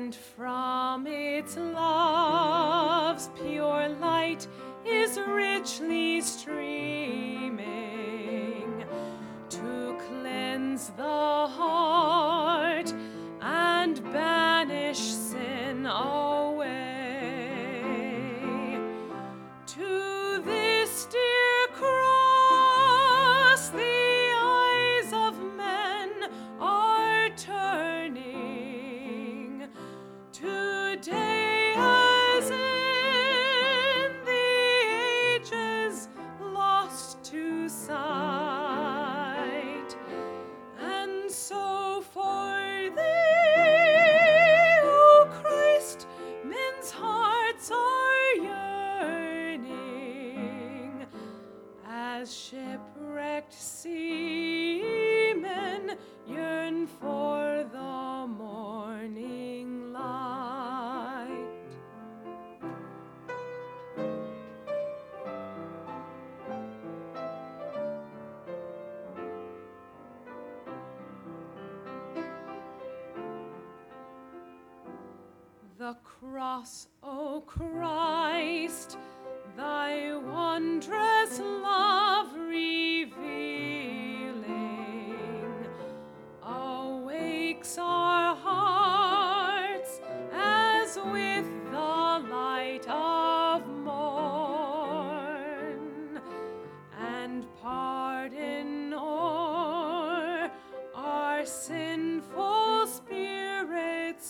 and from its love's pure light is richly streaming to cleanse the heart and banish sin away. To this dear cross the eyes of men are turning today, as in the ages lost to sight. And so for thee, O Christ, men's hearts are yearning, as shipwrecked seamen yearn for the morning light. The cross, O Christ, thy wondrous love revealing, awakes our hearts as with the light of morn, and pardon o'er our sinful spirits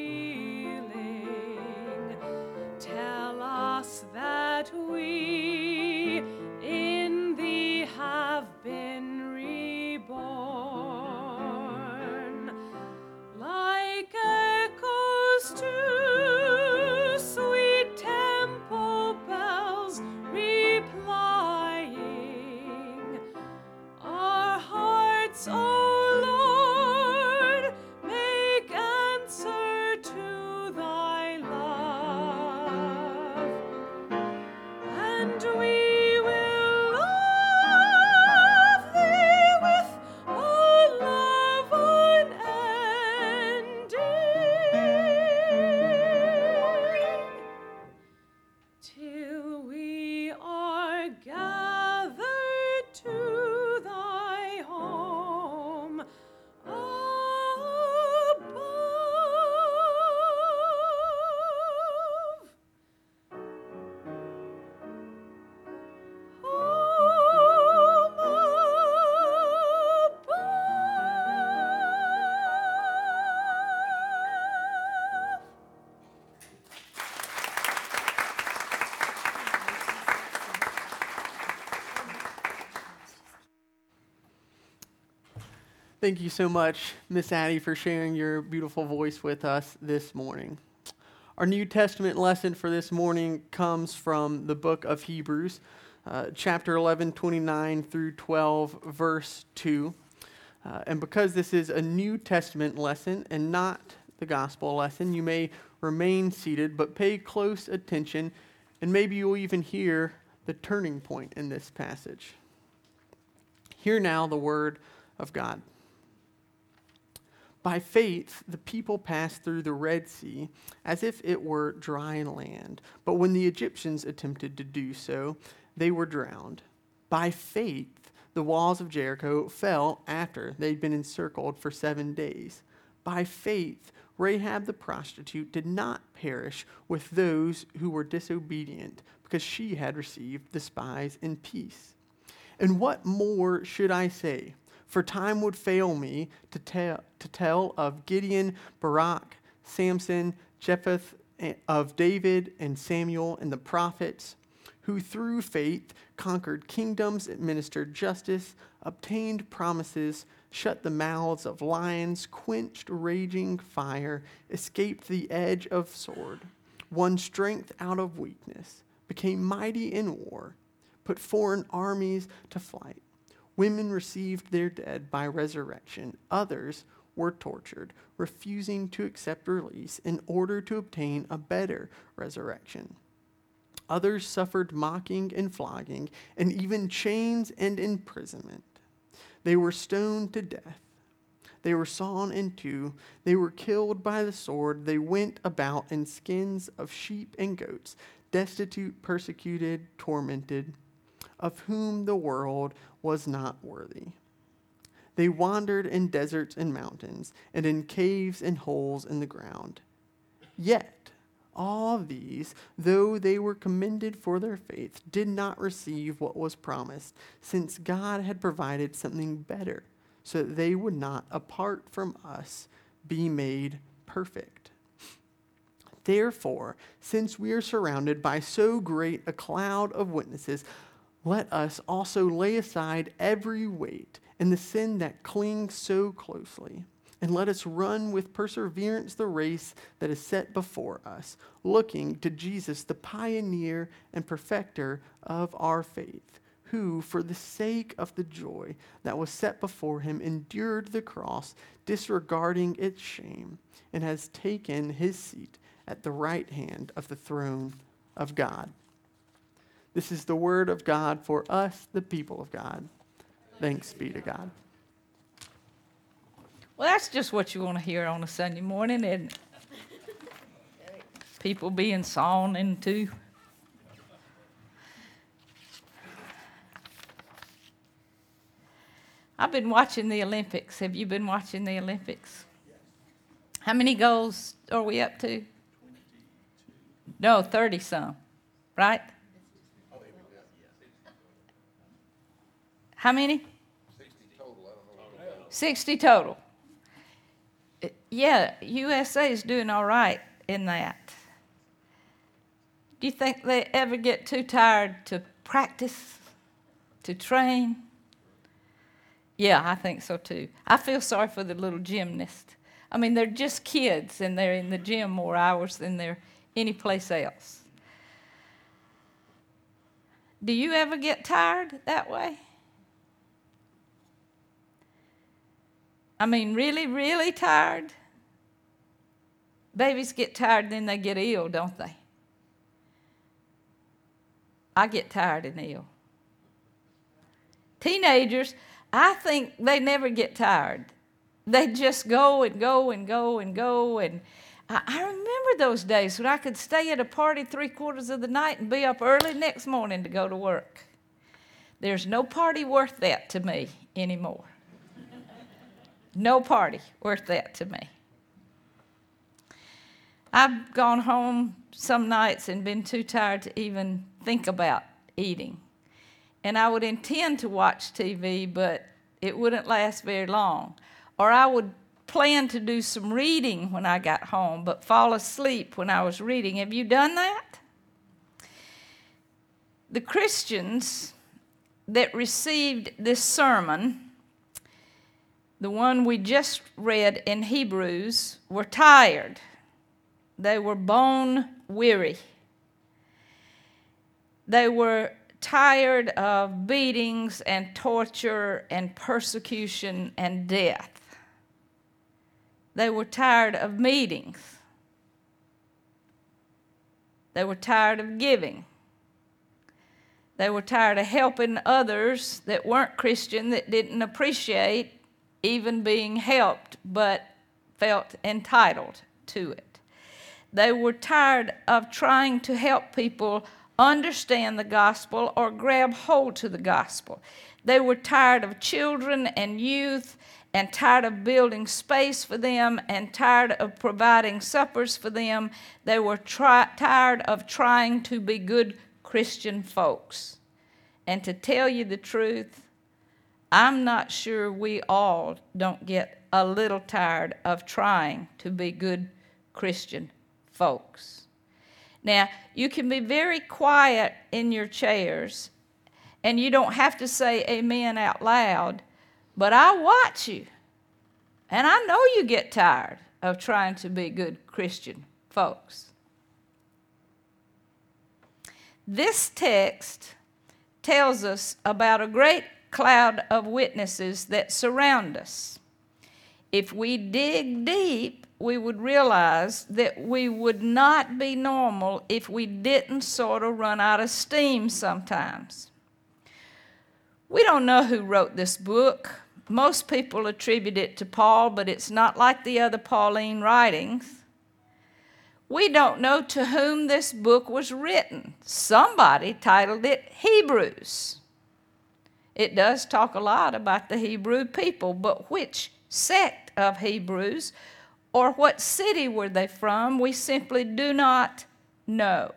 stealing. Tell us that we in thee have been reborn, like echoes to sweet temple bells replying. Our hearts, O Lord, make answer to thy love, and we will love thee with a love unending, till we are gathered to thy home above. Home above. Thank you so much, Miss Addie, for sharing your beautiful voice with us this morning. Our New Testament lesson for this morning comes from the book of Hebrews, chapter 11, 29 through 12, verse 2. And because this is a New Testament lesson and not the gospel lesson, you may remain seated, but pay close attention, and maybe you'll even hear the turning point in this passage. Hear now the word of God. By faith, the people passed through the Red Sea as if it were dry land. But when the Egyptians attempted to do so, they were drowned. By faith, the walls of Jericho fell after they'd been encircled for 7 days. By faith, Rahab the prostitute did not perish with those who were disobedient, because she had received the spies in peace. And what more should I say? For time would fail me to tell of Gideon, Barak, Samson, Jephthah, of David and Samuel and the prophets, who through faith conquered kingdoms, administered justice, obtained promises, shut the mouths of lions, quenched raging fire, escaped the edge of sword, won strength out of weakness, became mighty in war, put foreign armies to flight. Women received their dead by resurrection. Others were tortured, refusing to accept release in order to obtain a better resurrection. Others suffered mocking and flogging, and even chains and imprisonment. They were stoned to death. They were sawn in two. They were killed by the sword. They went about in skins of sheep and goats, destitute, persecuted, tormented, of whom the world was not worthy. They wandered in deserts and mountains, and in caves and holes in the ground. Yet all these, though they were commended for their faith, did not receive what was promised, since God had provided something better, so that they would not, apart from us, be made perfect. Therefore, since we are surrounded by so great a cloud of witnesses, let us also lay aside every weight and the sin that clings so closely, and let us run with perseverance the race that is set before us, looking to Jesus, the pioneer and perfecter of our faith, who, for the sake of the joy that was set before him, endured the cross, disregarding its shame, and has taken his seat at the right hand of the throne of God. This is the word of God for us, the people of God. Thanks be to God. Well, that's just what you want to hear on a Sunday morning, and people being sawn in two. I've been watching the Olympics. Have you been watching the Olympics? How many goals are we up to? No, 30-some, right? How many? 60 total. Yeah, USA is doing all right in that. Do you think they ever get too tired to practice, to train? Yeah, I think so too. I feel sorry for the little gymnast. I mean, they're just kids, and they're in the gym more hours than they're any place else. Do you ever get tired that way? I mean, really, really tired? Babies get tired, then they get ill, don't they? I get tired and ill. Teenagers, I think they never get tired. They just go and go and go and go. And I remember those days when I could stay at a party 3/4 of the night and be up early next morning to go to work. There's no party worth that to me anymore. No party worth that to me. I've gone home some nights and been too tired to even think about eating. And I would intend to watch TV, but it wouldn't last very long. Or I would plan to do some reading when I got home, but fall asleep when I was reading. Have you done that? The Christians that received this sermon, the one we just read in Hebrews, were tired. They were bone weary. They were tired of beatings and torture and persecution and death. They were tired of meetings. They were tired of giving. They were tired of helping others that weren't Christian, that didn't appreciate even being helped, but felt entitled to it. They were tired of trying to help people understand the gospel or grab hold to the gospel. They were tired of children and youth, and tired of building space for them, and tired of providing suppers for them. They were tired of trying to be good Christian folks. And to tell you the truth, I'm not sure we all don't get a little tired of trying to be good Christian folks. Now, you can be very quiet in your chairs, and you don't have to say amen out loud, but I watch you, and I know you get tired of trying to be good Christian folks. This text tells us about a great cloud of witnesses that surround us. If we dig deep, we would realize that we would not be normal if we didn't sort of run out of steam sometimes. We don't know who wrote this book, Most people attribute it to Paul, but it's not like the other Pauline writings. We don't know to whom this book was written. Somebody titled it Hebrews. It does talk a lot about the Hebrew people, but which sect of Hebrews or what city were they from, we simply do not know.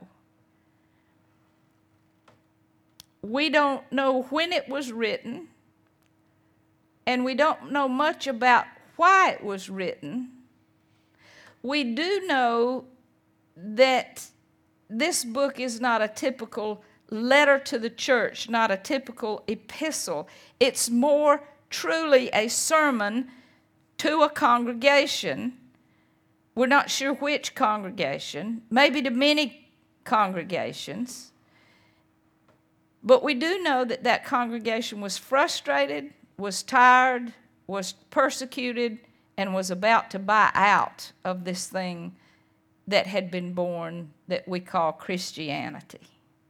We don't know when it was written, and we don't know much about why it was written. We do know that this book is not a typical letter to the church, not a typical epistle. It's more truly a sermon to a congregation. We're not sure which congregation, maybe to many congregations. But we do know that that congregation was frustrated, was tired, was persecuted, and was about to buy out of this thing that had been born that we call Christianity.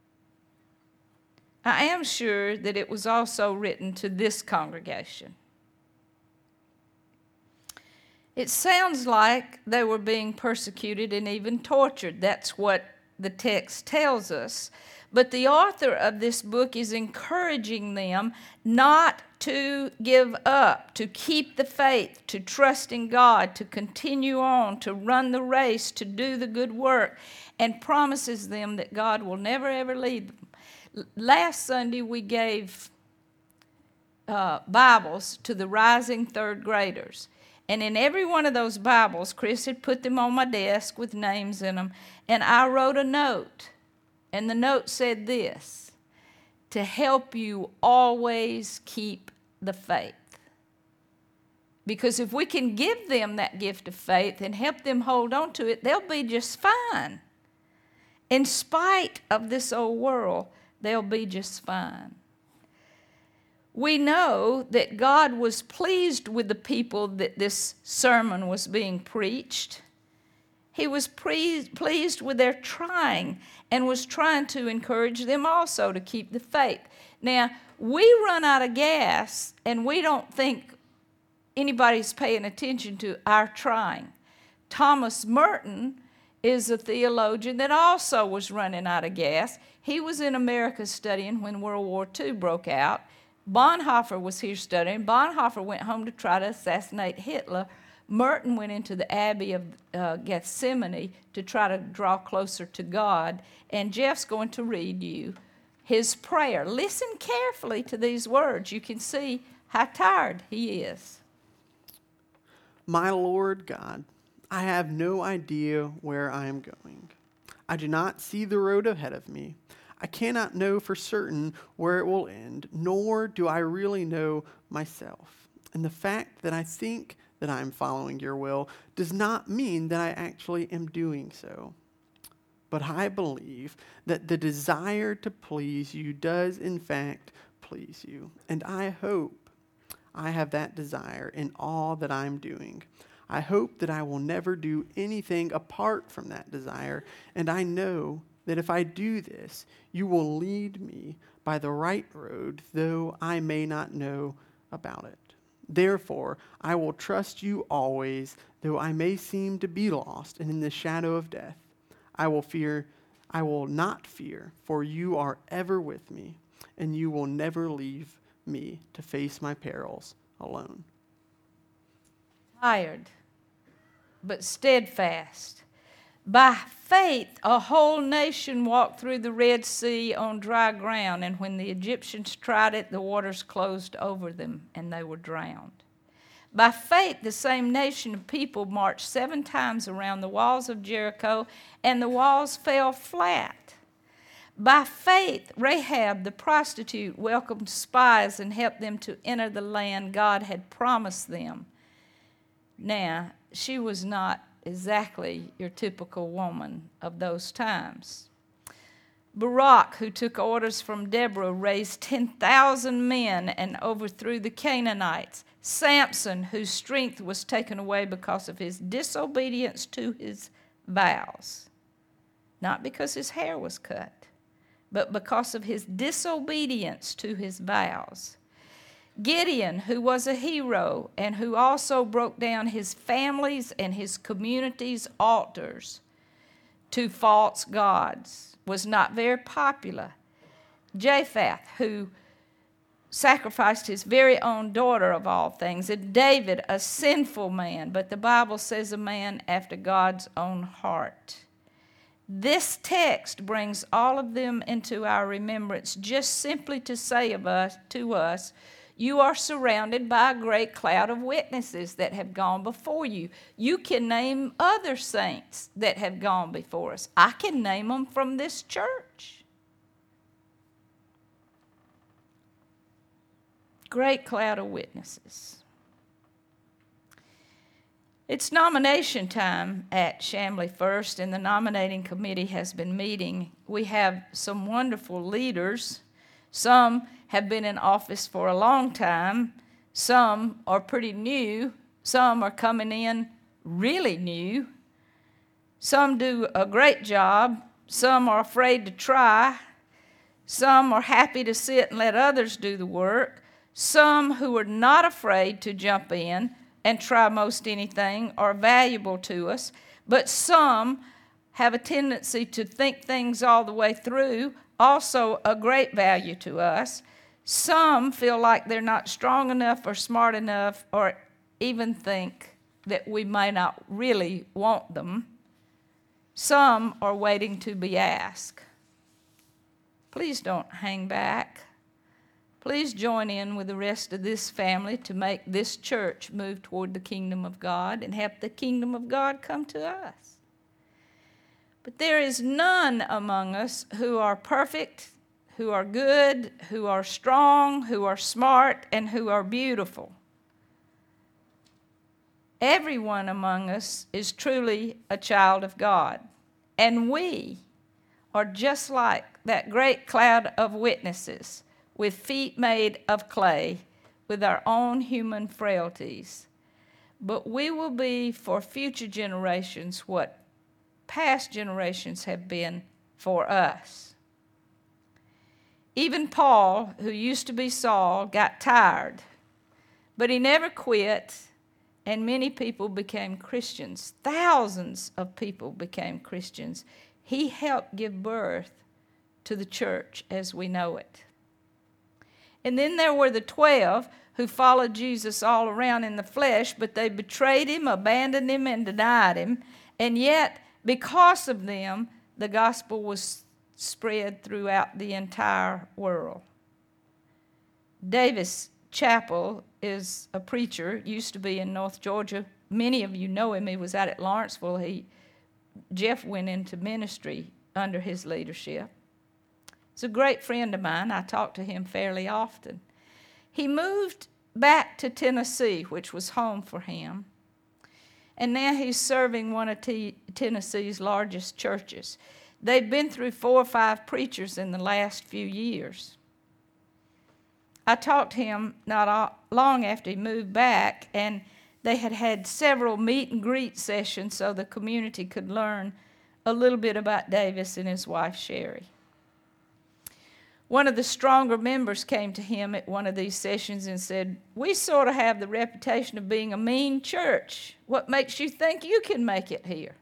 I am sure that it was also written to this congregation. It sounds like they were being persecuted and even tortured. That's what the text tells us. But the author of this book is encouraging them not to give up, to keep the faith, to trust in God, to continue on, to run the race, to do the good work, and promises them that God will never, ever leave them. Last Sunday, we gave Bibles to the rising third graders. And in every one of those Bibles, Chris had put them on my desk with names in them, and I wrote a note. And the note said this: to help you always keep the faith. Because if we can give them that gift of faith and help them hold on to it, they'll be just fine. In spite of this old world, they'll be just fine. We know that God was pleased with the people that this sermon was being preached. He was pleased with their trying and was trying to encourage them also to keep the faith. Now, we run out of gas and we don't think anybody's paying attention to our trying. Thomas Merton is a theologian that also was running out of gas. He was in America studying when World War II broke out. Bonhoeffer was here studying. Bonhoeffer went home to try to assassinate Hitler. Merton went into the Abbey of Gethsemane to try to draw closer to God. And Jeff's going to read you his prayer. Listen carefully to these words. You can see how tired he is. My Lord God, I have no idea where I am going. I do not see the road ahead of me. I cannot know for certain where it will end, nor do I really know myself. And the fact that I think that I am following your will does not mean that I actually am doing so. But I believe that the desire to please you does in fact please you. And I hope I have that desire in all that I'm doing. I hope that I will never do anything apart from that desire, and I know that if I do this, you will lead me by the right road, though I may not know about it. Therefore, I will trust you always, though I may seem to be lost and in the shadow of death. I will not fear, for you are ever with me, and you will never leave me to face my perils alone. Tired, but steadfast. By faith, a whole nation walked through the Red Sea on dry ground, and when the Egyptians tried it, the waters closed over them, and they were drowned. By faith, the same nation of people marched 7 times around the walls of Jericho, and the walls fell flat. By faith, Rahab the prostitute welcomed spies and helped them to enter the land God had promised them. Now, she was not exactly your typical woman of those times. Barak, who took orders from Deborah, raised 10,000 men and overthrew the Canaanites. Samson, whose strength was taken away because of his disobedience to his vows, not because his hair was cut, but because of his disobedience to his vows. Gideon, who was a hero and who also broke down his family's and his community's altars to false gods, was not very popular. Jephthah, who sacrificed his very own daughter of all things. And David, a sinful man, but the Bible says a man after God's own heart. This text brings all of them into our remembrance just simply to say to us, you are surrounded by a great cloud of witnesses that have gone before you. You can name other saints that have gone before us. I can name them from this church. Great cloud of witnesses. It's nomination time at Chamblee First, and the nominating committee has been meeting. We have some wonderful leaders. Some have been in office for a long time. Some are pretty new. Some are coming in really new. Some do a great job. Some are afraid to try. Some are happy to sit and let others do the work. Some who are not afraid to jump in and try most anything are valuable to us, but some have a tendency to think things all the way through, also a great value to us. Some feel like they're not strong enough or smart enough, or even think that we may not really want them. Some are waiting to be asked. Please don't hang back. Please join in with the rest of this family to make this church move toward the kingdom of God and help the kingdom of God come to us. But there is none among us who are perfect, who are good, who are strong, who are smart, and who are beautiful. Everyone among us is truly a child of God. And we are just like that great cloud of witnesses, with feet made of clay, with our own human frailties. But we will be for future generations what past generations have been for us. Even Paul, who used to be Saul, got tired, but he never quit, and many people became Christians. Thousands of people became Christians. He helped give birth to the church as we know it. And then there were the 12 who followed Jesus all around in the flesh, but they betrayed him, abandoned him, and denied him. And yet, because of them, the gospel was spread throughout the entire world. Davis Chappell is a preacher, used to be in North Georgia. Many of you know him. He was out at Lawrenceville. Jeff went into ministry under his leadership. He's a great friend of mine. I talk to him fairly often. He moved back to Tennessee, which was home for him. And now he's serving one of Tennessee's largest churches. They've been through 4 or 5 preachers in the last few years. I talked to him not long after he moved back, and they had had several meet and greet sessions so the community could learn a little bit about Davis and his wife, Sherry. One of the stronger members came to him at one of these sessions and said, "We sort of have the reputation of being a mean church. What makes you think you can make it here?"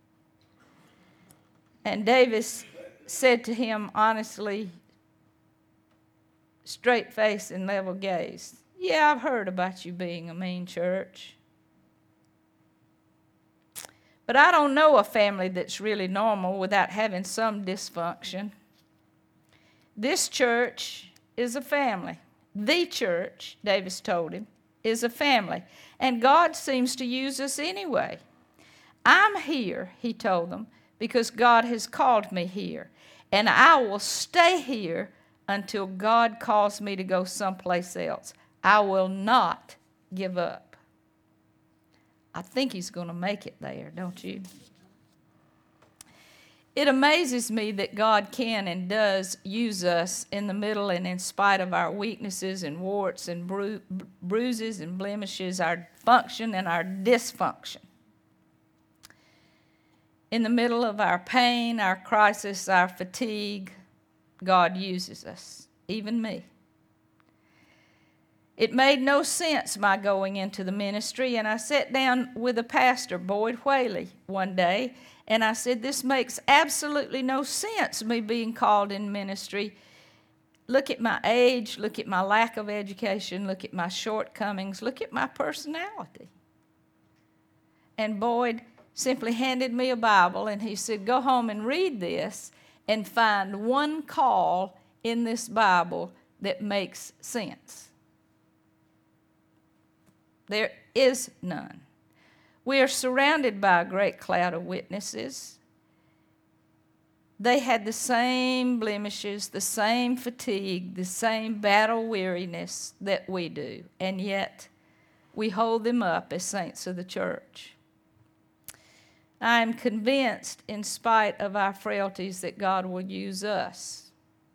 And Davis said to him honestly, straight face and level gaze, "Yeah, I've heard about you being a mean church. But I don't know a family that's really normal without having some dysfunction. This church is a family. The church," Davis told him, "is a family. And God seems to use us anyway. I'm here," he told them, "because God has called me here. And I will stay here until God calls me to go someplace else. I will not give up." I think he's going to make it there, don't you? It amazes me that God can and does use us in the middle and in spite of our weaknesses and warts and bruises and blemishes, our function and our dysfunction. In the middle of our pain, our crisis, our fatigue, God uses us, even me. It made no sense, my going into the ministry, and I sat down with a pastor, Boyd Whaley, one day, and I said, this makes absolutely no sense, me being called in ministry. Look at my age, look at my lack of education, look at my shortcomings, look at my personality. And Boyd simply handed me a Bible, and he said, go home and read this and find one call in this Bible that makes sense. There is none. We are surrounded by a great cloud of witnesses. They had the same blemishes, the same fatigue, the same battle weariness that we do, and yet we hold them up as saints of the church. I am convinced, in spite of our frailties, that God will use us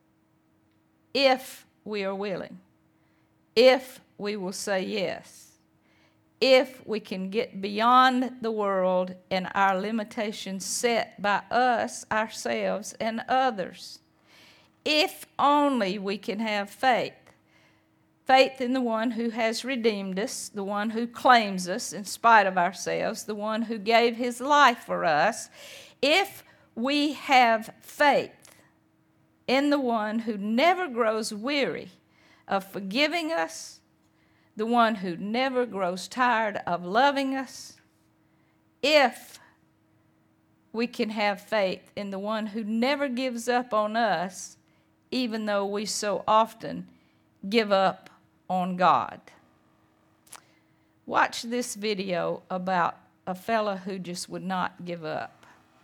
if we are willing, if we will say yes, if we can get beyond the world and our limitations set by us, ourselves, and others. If only we can have faith. Faith in the one who has redeemed us, the one who claims us in spite of ourselves, the one who gave his life for us. If we have faith in the one who never grows weary of forgiving us, the one who never grows tired of loving us, if we can have faith in the one who never gives up on us, even though we so often give up on God. Watch this video about a fella who just would not give up.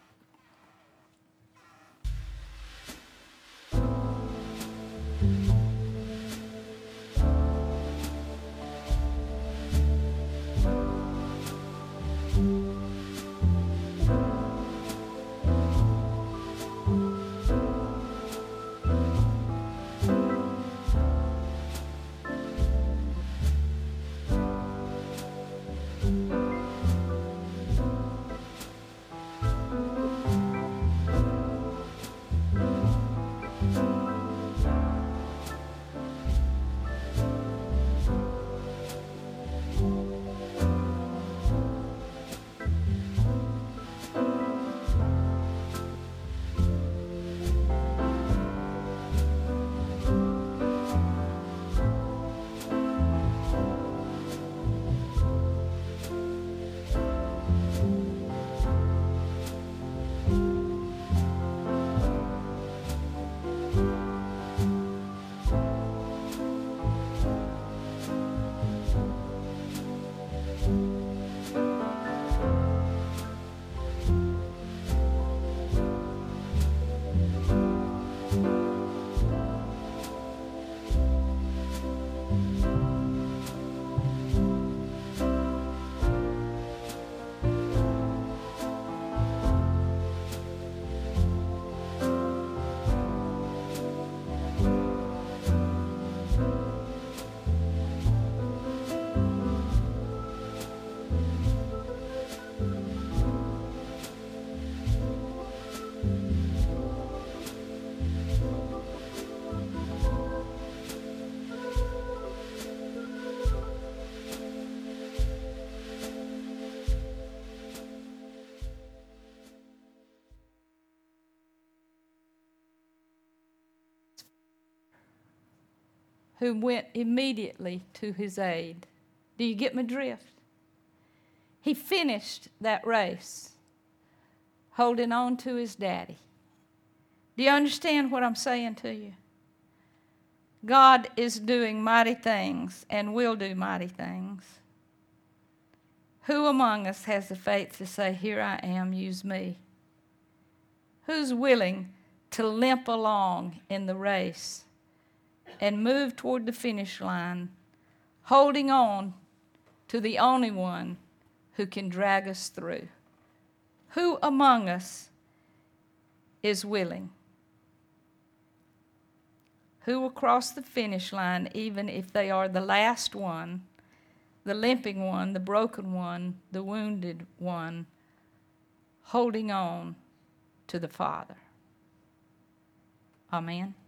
Who went immediately to his aid. Do you get my drift? He finished that race holding on to his daddy. Do you understand what I'm saying to you? God is doing mighty things and will do mighty things. Who among us has the faith to say, here I am, use me? Who's willing to limp along in the race and move toward the finish line, holding on to the only one who can drag us through? Who among us is willing? Who will cross the finish line even if they are the last one, the limping one, the broken one, the wounded one, holding on to the Father? Amen.